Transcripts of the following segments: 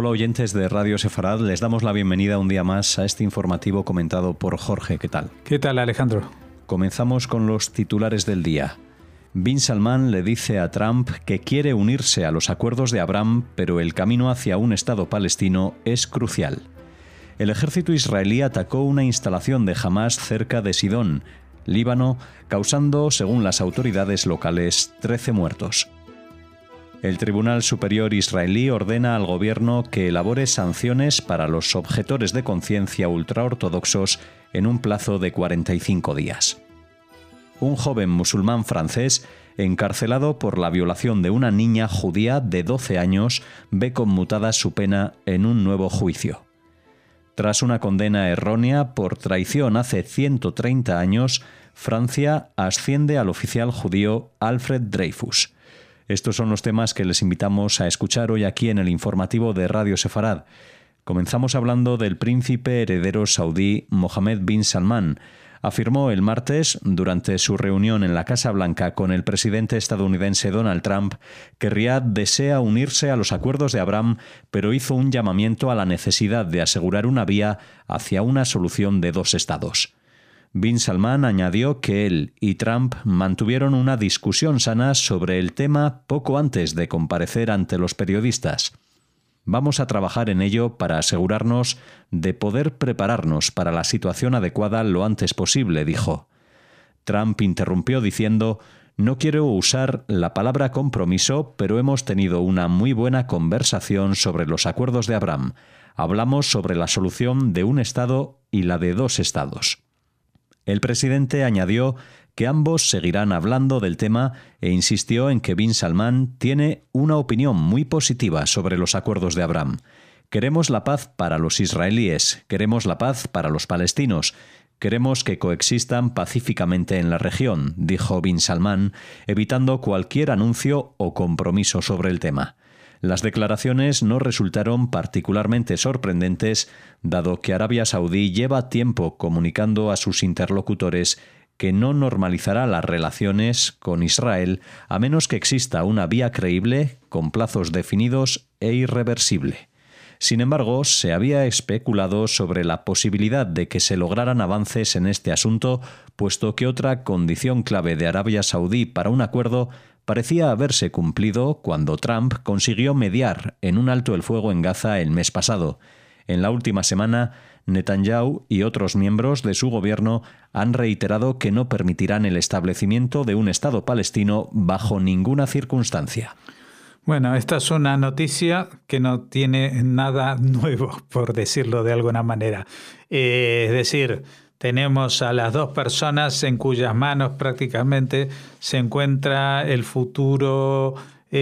Hola oyentes de Radio Sefarad, les damos la bienvenida un día más a este informativo comentado por Jorge. ¿Qué tal? ¿Qué tal, Alejandro? Comenzamos con los titulares del día. Bin Salman le dice a Trump que quiere unirse a los acuerdos de Abraham, pero el camino hacia un Estado palestino es crucial. El ejército israelí atacó una instalación de Hamás cerca de Sidón, Líbano, causando, según las autoridades locales, 13 muertos. El Tribunal Superior israelí ordena al gobierno que elabore sanciones para los objetores de conciencia ultraortodoxos en un plazo de 45 días. Un joven musulmán francés, encarcelado por la violación de una niña judía de 12 años, ve conmutada su pena en un nuevo juicio. Tras una condena errónea por traición hace 130 años, Francia asciende al oficial judío Alfred Dreyfus. Estos son los temas que les invitamos a escuchar hoy aquí en el informativo de Radio Sefarad. Comenzamos hablando del príncipe heredero saudí Mohammed bin Salman. Afirmó el martes, durante su reunión en la Casa Blanca con el presidente estadounidense Donald Trump, que Riad desea unirse a los acuerdos de Abraham, pero hizo un llamamiento a la necesidad de asegurar una vía hacia una solución de dos estados. Bin Salman añadió que él y Trump mantuvieron una discusión sana sobre el tema poco antes de comparecer ante los periodistas. Vamos a trabajar en ello para asegurarnos de poder prepararnos para la situación adecuada lo antes posible, dijo. Trump interrumpió diciendo: «No quiero usar la palabra compromiso, pero hemos tenido una muy buena conversación sobre los acuerdos de Abraham. Hablamos sobre la solución de un Estado y la de dos Estados». El presidente añadió que ambos seguirán hablando del tema e insistió en que Bin Salman tiene una opinión muy positiva sobre los acuerdos de Abraham. «Queremos la paz para los israelíes, queremos la paz para los palestinos, queremos que coexistan pacíficamente en la región», dijo Bin Salman, evitando cualquier anuncio o compromiso sobre el tema. Las declaraciones no resultaron particularmente sorprendentes, dado que Arabia Saudí lleva tiempo comunicando a sus interlocutores que no normalizará las relaciones con Israel a menos que exista una vía creíble, con plazos definidos e irreversible. Sin embargo, se había especulado sobre la posibilidad de que se lograran avances en este asunto, puesto que otra condición clave de Arabia Saudí para un acuerdo parecía haberse cumplido cuando Trump consiguió mediar en un alto el fuego en Gaza el mes pasado. En la última semana, Netanyahu y otros miembros de su gobierno han reiterado que no permitirán el establecimiento de un Estado palestino bajo ninguna circunstancia. Bueno, esta es una noticia que no tiene nada nuevo, por decirlo de alguna manera. Es decir, tenemos a las dos personas en cuyas manos prácticamente se encuentra el futuro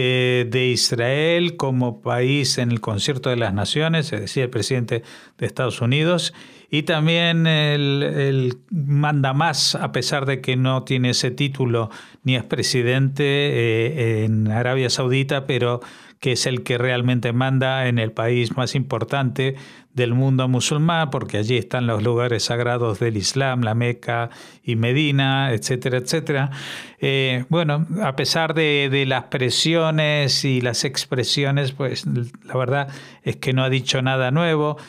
de Israel como país en el concierto de las naciones, es decir, el presidente de Estados Unidos, y también el mandamás, a pesar de que no tiene ese título ni es presidente en Arabia Saudita, pero que es el que realmente manda en el país más importante del mundo musulmán, porque allí están los lugares sagrados del Islam, la Meca y Medina, etcétera, etcétera. Bueno, a pesar de las presiones y las expresiones, pues la verdad es que no ha dicho nada nuevo.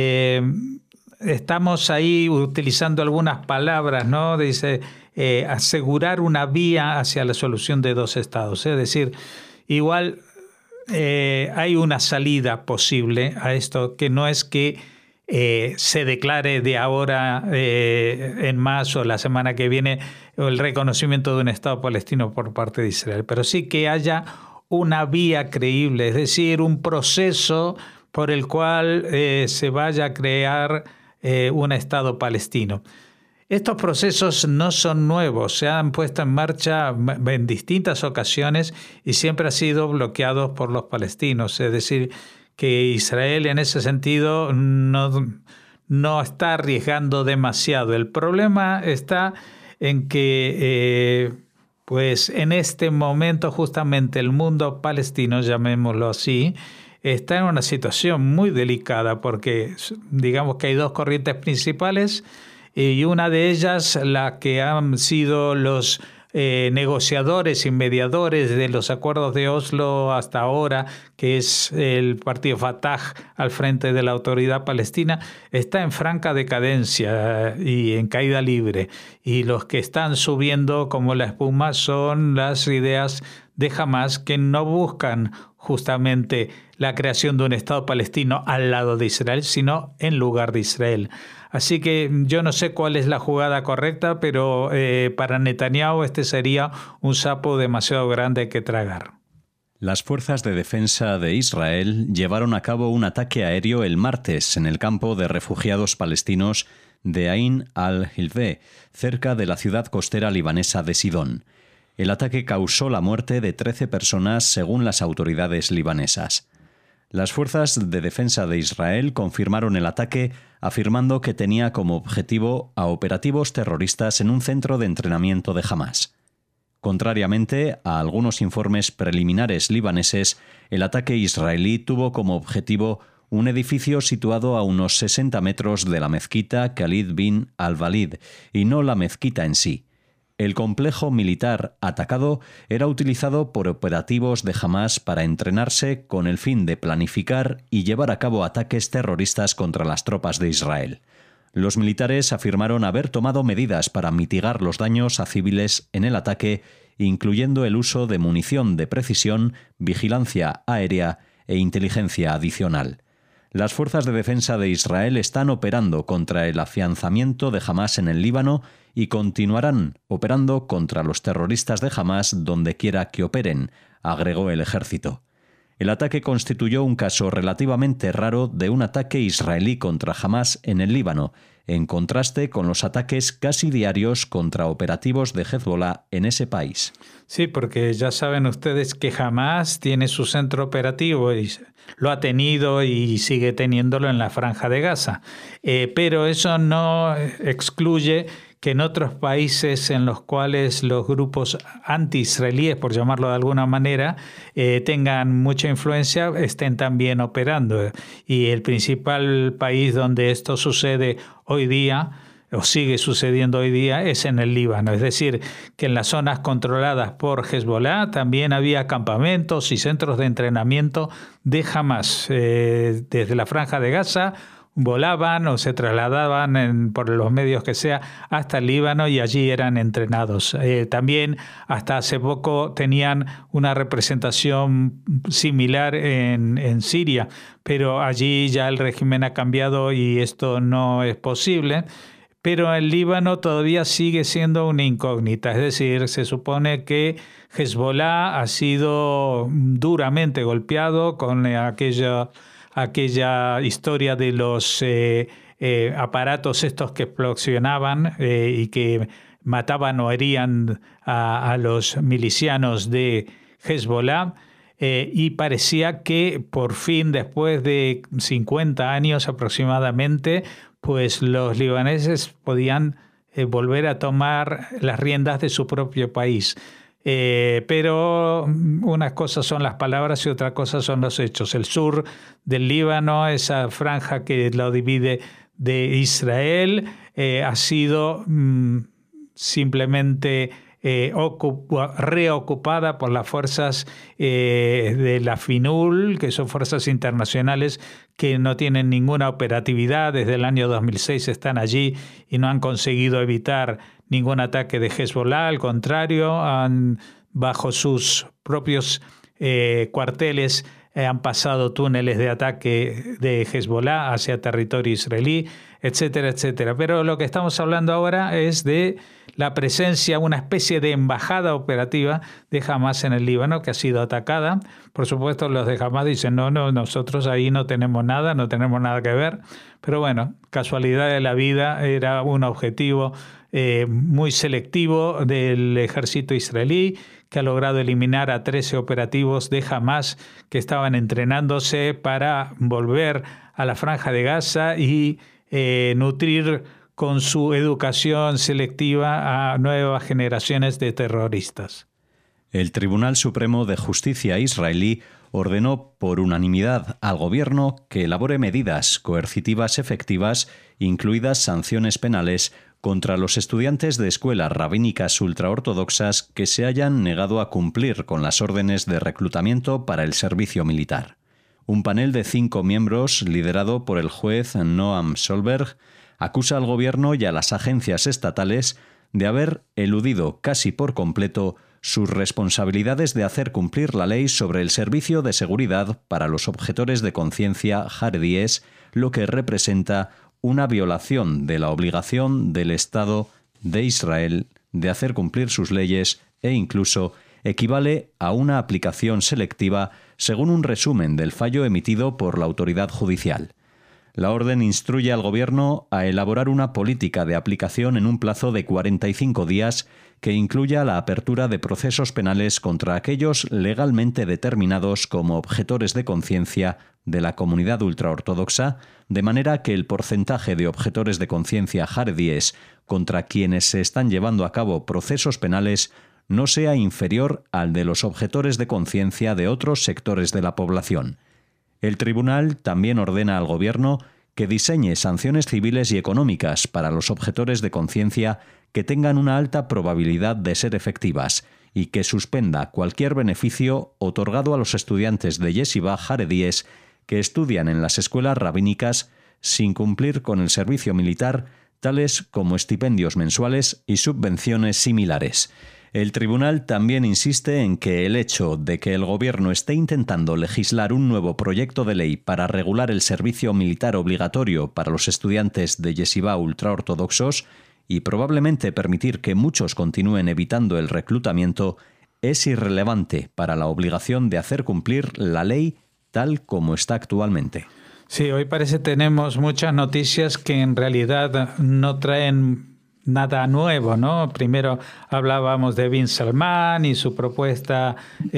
Estamos ahí utilizando algunas palabras, ¿no? Dice asegurar una vía hacia la solución de dos estados. Es decir, igual hay una salida posible a esto, que no es que se declare de ahora en más o la semana que viene el reconocimiento de un Estado palestino por parte de Israel, pero sí que haya una vía creíble, es decir, un proceso por el cual se vaya a crear un Estado palestino. Estos procesos no son nuevos, se han puesto en marcha en distintas ocasiones y siempre han sido bloqueados por los palestinos. Es decir, que Israel en ese sentido no está arriesgando demasiado. El problema está en que pues en este momento justamente el mundo palestino, llamémoslo así, está en una situación muy delicada porque digamos que hay dos corrientes principales y una de ellas, la que han sido los negociadores y mediadores de los acuerdos de Oslo hasta ahora, que es el partido Fatah al frente de la autoridad palestina, está en franca decadencia y en caída libre. Y los que están subiendo como la espuma son las ideas de Hamás, que no buscan justamente la creación de un Estado palestino al lado de Israel, sino en lugar de Israel. Así que yo no sé cuál es la jugada correcta, pero para Netanyahu este sería un sapo demasiado grande que tragar. Las fuerzas de defensa de Israel llevaron a cabo un ataque aéreo el martes en el campo de refugiados palestinos de Ain al-Hilveh, cerca de la ciudad costera libanesa de Sidón. El ataque causó la muerte de 13 personas según las autoridades libanesas. Las fuerzas de defensa de Israel confirmaron el ataque, afirmando que tenía como objetivo a operativos terroristas en un centro de entrenamiento de Hamás. Contrariamente a algunos informes preliminares libaneses, el ataque israelí tuvo como objetivo un edificio situado a unos 60 metros de la mezquita Khalid bin al-Walid, y no la mezquita en sí. El complejo militar atacado era utilizado por operativos de Hamás para entrenarse con el fin de planificar y llevar a cabo ataques terroristas contra las tropas de Israel. Los militares afirmaron haber tomado medidas para mitigar los daños a civiles en el ataque, incluyendo el uso de munición de precisión, vigilancia aérea e inteligencia adicional. Las fuerzas de defensa de Israel están operando contra el afianzamiento de Hamás en el Líbano y continuarán operando contra los terroristas de Hamás donde quiera que operen, agregó el ejército. El ataque constituyó un caso relativamente raro de un ataque israelí contra Hamás en el Líbano, en contraste con los ataques casi diarios contra operativos de Hezbollah en ese país. Sí, porque ya saben ustedes que Hamás tiene su centro operativo y lo ha tenido y sigue teniéndolo en la Franja de Gaza. Pero eso no excluye que en otros países en los cuales los grupos anti-israelíes, por llamarlo de alguna manera, tengan mucha influencia, estén también operando. Y el principal país donde esto sucede hoy día, o sigue sucediendo hoy día, es en el Líbano. Es decir, que en las zonas controladas por Hezbollah también había campamentos y centros de entrenamiento de Hamás. Desde la Franja de Gaza volaban o se trasladaban por los medios que sea hasta el Líbano y allí eran entrenados. También hasta hace poco tenían una representación similar en Siria, pero allí ya el régimen ha cambiado y esto no es posible. Pero el Líbano todavía sigue siendo una incógnita, es decir, se supone que Hezbollah ha sido duramente golpeado con aquella historia de los aparatos estos que explosionaban y que mataban o herían a los milicianos de Hezbollah. Y parecía que por fin, después de 50 años aproximadamente, pues los libaneses podían volver a tomar las riendas de su propio país. Pero unas cosas son las palabras y otra cosa son los hechos. El sur del Líbano, esa franja que lo divide de Israel, ha sido simplemente reocupada por las fuerzas de la FINUL, que son fuerzas internacionales que no tienen ninguna operatividad. Desde el año 2006 están allí y no han conseguido evitar ningún ataque de Hezbollah. Al contrario, bajo sus propios cuarteles han pasado túneles de ataque de Hezbollah hacia territorio israelí, etcétera, etcétera. Pero lo que estamos hablando ahora es de la presencia, una especie de embajada operativa de Hamás en el Líbano que ha sido atacada. Por supuesto, los de Hamás dicen, no, nosotros ahí no tenemos nada que ver. Pero bueno, casualidad de la vida, era un objetivo muy selectivo del ejército israelí, que ha logrado eliminar a 13 operativos de Hamás que estaban entrenándose para volver a la Franja de Gaza y nutrir con su educación selectiva a nuevas generaciones de terroristas. El Tribunal Supremo de Justicia israelí ordenó por unanimidad al gobierno que elabore medidas coercitivas efectivas, incluidas sanciones penales, contra los estudiantes de escuelas rabínicas ultraortodoxas que se hayan negado a cumplir con las órdenes de reclutamiento para el servicio militar. Un panel de 5 miembros, liderado por el juez Noam Solberg, acusa al gobierno y a las agencias estatales de haber eludido casi por completo sus responsabilidades de hacer cumplir la ley sobre el servicio de seguridad para los objetores de conciencia jaredíes, lo que representa una violación de la obligación del Estado de Israel de hacer cumplir sus leyes e incluso equivale a una aplicación selectiva según un resumen del fallo emitido por la autoridad judicial. La orden instruye al gobierno a elaborar una política de aplicación en un plazo de 45 días que incluya la apertura de procesos penales contra aquellos legalmente determinados como objetores de conciencia de la comunidad ultraortodoxa, de manera que el porcentaje de objetores de conciencia jaredíes contra quienes se están llevando a cabo procesos penales no sea inferior al de los objetores de conciencia de otros sectores de la población. El tribunal también ordena al gobierno que diseñe sanciones civiles y económicas para los objetores de conciencia que tengan una alta probabilidad de ser efectivas y que suspenda cualquier beneficio otorgado a los estudiantes de yeshivá jaredíes que estudian en las escuelas rabínicas sin cumplir con el servicio militar, tales como estipendios mensuales y subvenciones similares. El tribunal también insiste en que el hecho de que el gobierno esté intentando legislar un nuevo proyecto de ley para regular el servicio militar obligatorio para los estudiantes de yeshivá ultraortodoxos y probablemente permitir que muchos continúen evitando el reclutamiento es irrelevante para la obligación de hacer cumplir la ley tal como está actualmente. Sí, hoy parece que tenemos muchas noticias que en realidad no traen nada nuevo, ¿no? Primero hablábamos de Bin Salman y su propuesta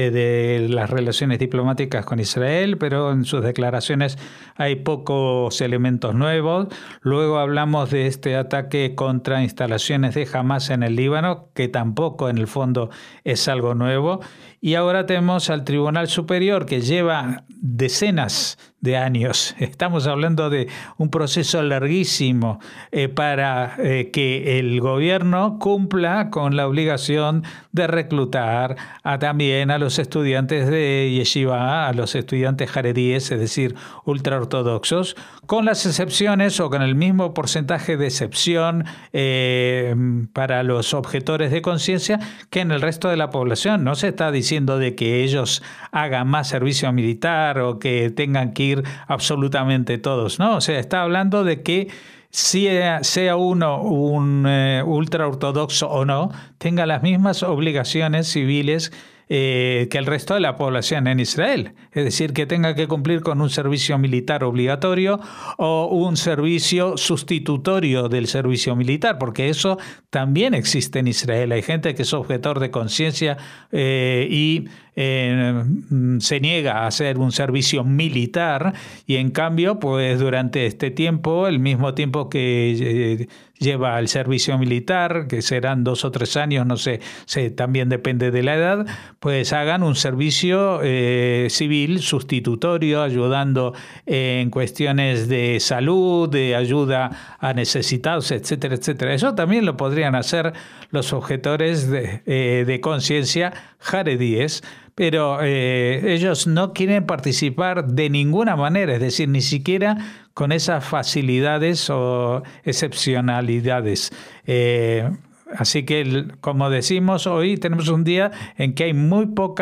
de las relaciones diplomáticas con Israel, pero en sus declaraciones hay pocos elementos nuevos. Luego hablamos de este ataque contra instalaciones de Hamas en el Líbano, que tampoco en el fondo es algo nuevo. Y ahora tenemos al Tribunal Superior, que lleva decenas de años. Estamos hablando de un proceso larguísimo para que el gobierno cumpla con la obligación de reclutar también a los estudiantes de yeshivá, a los estudiantes jaredíes, es decir, ultraortodoxos, con las excepciones o con el mismo porcentaje de excepción para los objetores de conciencia que en el resto de la población. No se está diciendo de que ellos hagan más servicio militar o que tengan que ir absolutamente todos, ¿no? O sea, está hablando de que sea uno un ultraortodoxo o no, tenga las mismas obligaciones civiles que el resto de la población en Israel. Es decir, que tenga que cumplir con un servicio militar obligatorio o un servicio sustitutorio del servicio militar, porque eso también existe en Israel. Hay gente que es objetor de conciencia y se niega a hacer un servicio militar y en cambio, pues durante este tiempo, el mismo tiempo que lleva el servicio militar, que serán 2 o 3 años, no sé, también depende de la edad, pues hagan un servicio civil sustitutorio, ayudando en cuestiones de salud, de ayuda a necesitados, etcétera, etcétera. Eso también lo podrían hacer los objetores de conciencia jaredíes, pero ellos no quieren participar de ninguna manera, es decir, ni siquiera con esas facilidades o excepcionalidades. Así que, como decimos, hoy tenemos un día en que hay muy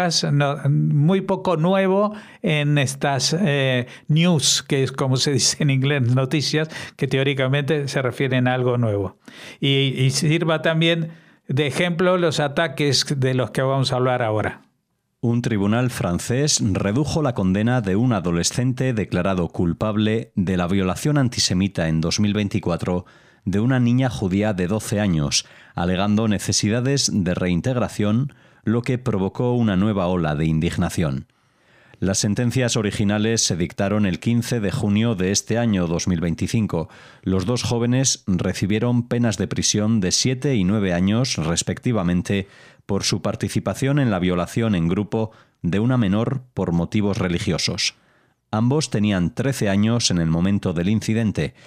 poco nuevo en estas news, que es como se dice en inglés, noticias, que teóricamente se refieren a algo nuevo. Y sirva también de ejemplo los ataques de los que vamos a hablar ahora. Un tribunal francés redujo la condena de un adolescente declarado culpable de la violación antisemita en 2024 de una niña judía de 12 años, alegando necesidades de reintegración, lo que provocó una nueva ola de indignación. Las sentencias originales se dictaron el 15 de junio de este año 2025. Los 2 jóvenes recibieron penas de prisión de 7 y 9 años, respectivamente, por su participación en la violación en grupo de una menor por motivos religiosos. Ambos tenían 13 años en el momento del incidente.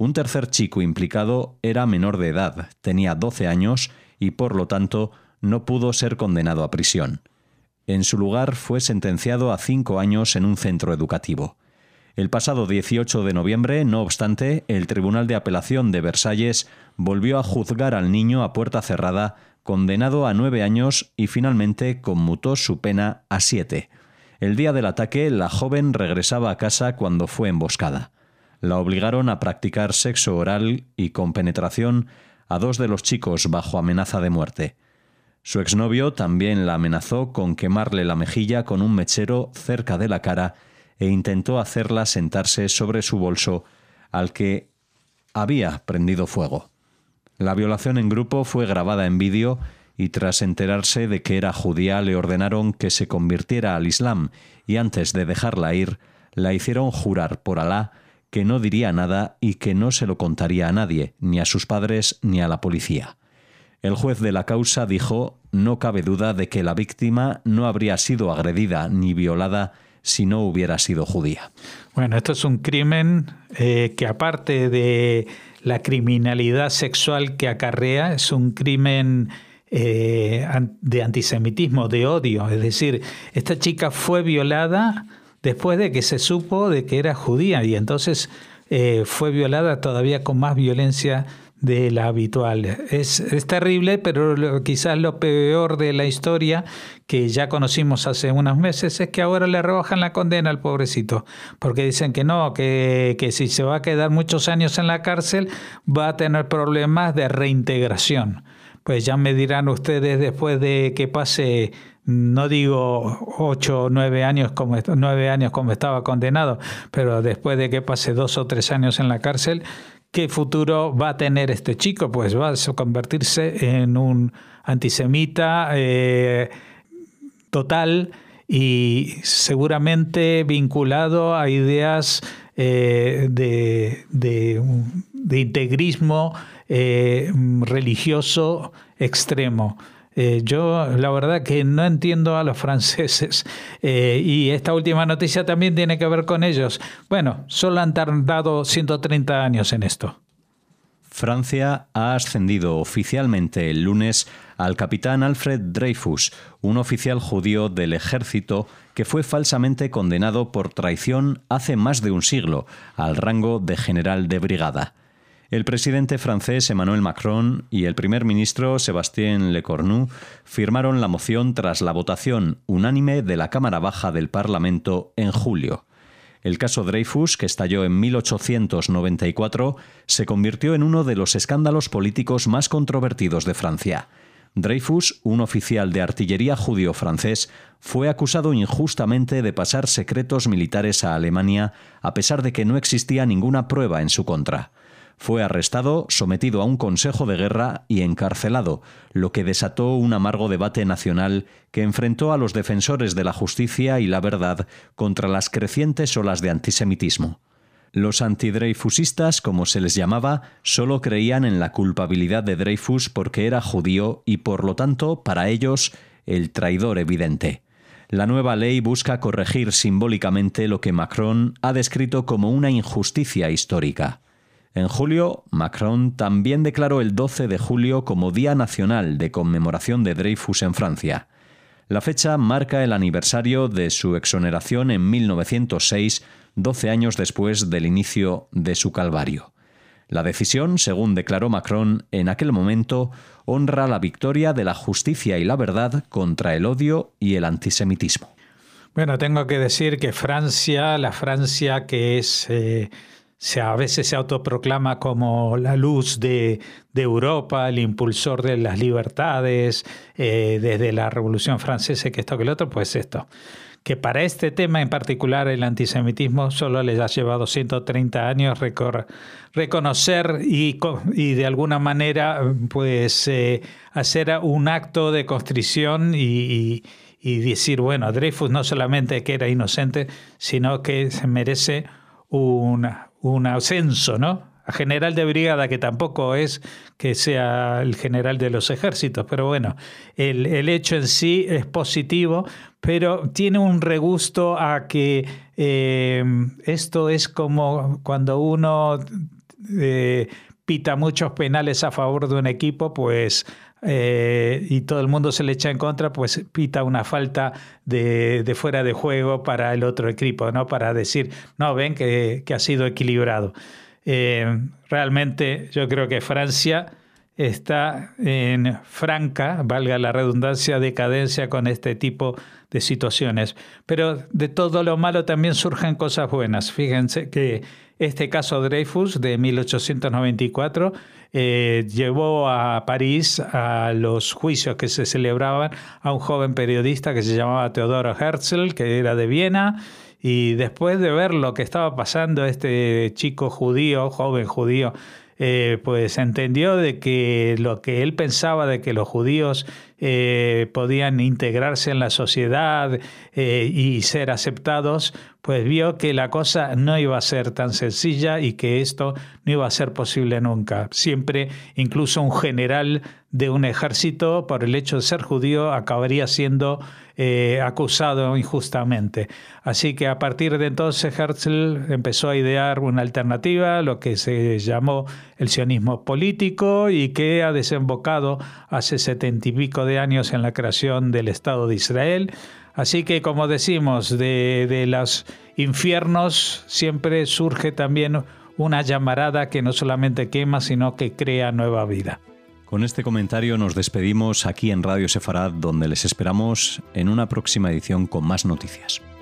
Un tercer chico implicado era menor de edad, tenía 12 años y por lo tanto no pudo ser condenado a prisión. En su lugar fue sentenciado a 5 años en un centro educativo. El pasado 18 de noviembre, no obstante, el Tribunal de Apelación de Versalles volvió a juzgar al niño a puerta cerrada, condenado a 9 años y finalmente conmutó su pena a 7. El día del ataque, la joven regresaba a casa cuando fue emboscada. La obligaron a practicar sexo oral y con penetración a 2 de los chicos bajo amenaza de muerte. Su exnovio también la amenazó con quemarle la mejilla con un mechero cerca de la cara e intentó hacerla sentarse sobre su bolso al que había prendido fuego. La violación en grupo fue grabada en vídeo y tras enterarse de que era judía le ordenaron que se convirtiera al Islam y antes de dejarla ir la hicieron jurar por Alá que no diría nada y que no se lo contaría a nadie, ni a sus padres ni a la policía. El juez de la causa dijo: no cabe duda de que la víctima no habría sido agredida ni violada si no hubiera sido judía. Bueno, esto es un crimen que aparte de la criminalidad sexual que acarrea, es un crimen de antisemitismo, de odio. Es decir, esta chica fue violada después de que se supo de que era judía y entonces fue violada todavía con más violencia de la habitual. Es terrible, pero quizás lo peor de la historia que ya conocimos hace unos meses es que ahora le rebajan la condena al pobrecito, porque dicen que no, que si se va a quedar muchos años en la cárcel va a tener problemas de reintegración. Pues ya me dirán ustedes después de que pase, no digo 8 o 9 años como estaba condenado, pero después de que pase 2 o 3 años en la cárcel, ¿qué futuro va a tener este chico? Pues va a convertirse en un antisemita total y seguramente vinculado a ideas de integrismo religioso extremo. Yo la verdad que no entiendo a los franceses y esta última noticia también tiene que ver con ellos. Bueno, solo han tardado 130 años en esto. Francia ha ascendido oficialmente el lunes al capitán Alfred Dreyfus, un oficial judío del ejército que fue falsamente condenado por traición hace más de un siglo al rango de general de brigada. El presidente francés Emmanuel Macron y el primer ministro Sébastien Lecornu firmaron la moción tras la votación unánime de la Cámara Baja del Parlamento en julio. El caso Dreyfus, que estalló en 1894, se convirtió en uno de los escándalos políticos más controvertidos de Francia. Dreyfus, un oficial de artillería judío francés, fue acusado injustamente de pasar secretos militares a Alemania, a pesar de que no existía ninguna prueba en su contra. Fue arrestado, sometido a un consejo de guerra y encarcelado, lo que desató un amargo debate nacional que enfrentó a los defensores de la justicia y la verdad contra las crecientes olas de antisemitismo. Los antidreyfusistas, como se les llamaba, solo creían en la culpabilidad de Dreyfus porque era judío y, por lo tanto, para ellos, el traidor evidente. La nueva ley busca corregir simbólicamente lo que Macron ha descrito como una injusticia histórica. En julio, Macron también declaró el 12 de julio como Día Nacional de Conmemoración de Dreyfus en Francia. La fecha marca el aniversario de su exoneración en 1906, 12 años después del inicio de su calvario. La decisión, según declaró Macron en aquel momento, honra la victoria de la justicia y la verdad contra el odio y el antisemitismo. Bueno, tengo que decir que Francia, la Francia que es... a veces se autoproclama como la luz de Europa, el impulsor de las libertades, desde la Revolución Francesa, que esto que lo otro, pues esto. Que para este tema en particular, el antisemitismo, solo les ha llevado 130 años reconocer y de alguna manera pues hacer un acto de contrición y decir, bueno, Dreyfus no solamente que era inocente, sino que se merece un ascenso, ¿no? A general de brigada, que tampoco es que sea el general de los ejércitos, pero bueno, el hecho en sí es positivo, pero tiene un regusto a que esto es como cuando uno pita muchos penales a favor de un equipo, pues y todo el mundo se le echa en contra, pues pita una falta de fuera de juego para el otro equipo, ¿no? Para decir, no, ven que ha sido equilibrado. Realmente yo creo que Francia está en franca, valga la redundancia, decadencia con este tipo de situaciones. Pero de todo lo malo también surgen cosas buenas. Fíjense que este caso Dreyfus de 1894 llevó a París a los juicios que se celebraban a un joven periodista que se llamaba Theodor Herzl, que era de Viena, y después de ver lo que estaba pasando, este chico judío, joven judío, pues entendió de que lo que él pensaba de que los judíos podían integrarse en la sociedad y ser aceptados, pues vio que la cosa no iba a ser tan sencilla y que esto no iba a ser posible nunca. Siempre, incluso un general de un ejército, por el hecho de ser judío, acabaría siendo acusado injustamente. Así que a partir de entonces Herzl empezó a idear una alternativa, lo que se llamó el sionismo político, y que ha desembocado hace 70 y pico de años en la creación del Estado de Israel. Así que, como decimos, de los infiernos siempre surge también una llamarada que no solamente quema, sino que crea nueva vida. Con este comentario nos despedimos aquí en Radio Sefarad, donde les esperamos en una próxima edición con más noticias.